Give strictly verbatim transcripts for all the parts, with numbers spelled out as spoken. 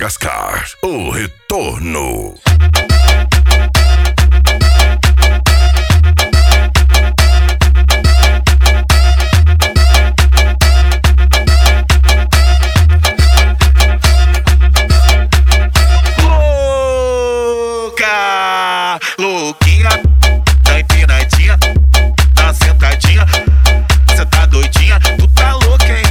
Madagascar, o retorno. Louca, louquinha, tá empinadinha, tá sentadinha, cê tá doidinha, tu tá louca, hein?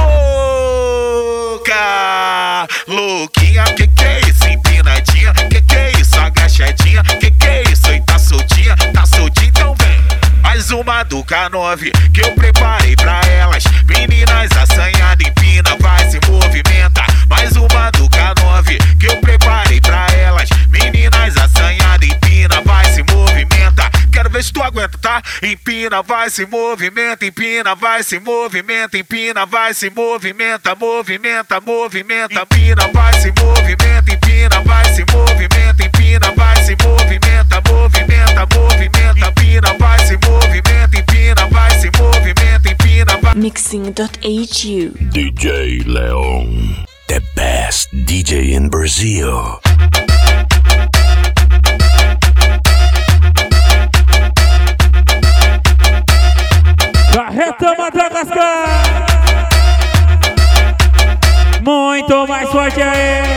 Louca, louquinha, que que é isso? Empinadinha, que que é isso? Agachadinha, que que é isso? E tá soltinha, tá soltinha, então vem. Mais uma do K nove que eu preparei pra elas. Meninas assanhadas, empina, vai, se movimenta. Mais uma do K nove que eu preparei pra elas. Meninas assanhadas, empina, vai, se movimenta. Quero ver se tu aguenta, tá? Empina, vai, se movimenta, empina, vai, se movimenta, empina, vai, se movimenta, movimenta, movimenta, empina, vai, se movimenta, empina, vai, se movimenta, empina, vai, se movimenta, movimenta, movimenta, empina, vai, se movimenta, empina, vai, se movimenta, empina, vai. Mixing dot H U D J Leon, the best D J in Brazil. Carreta Madagascar, muito mais forte aí.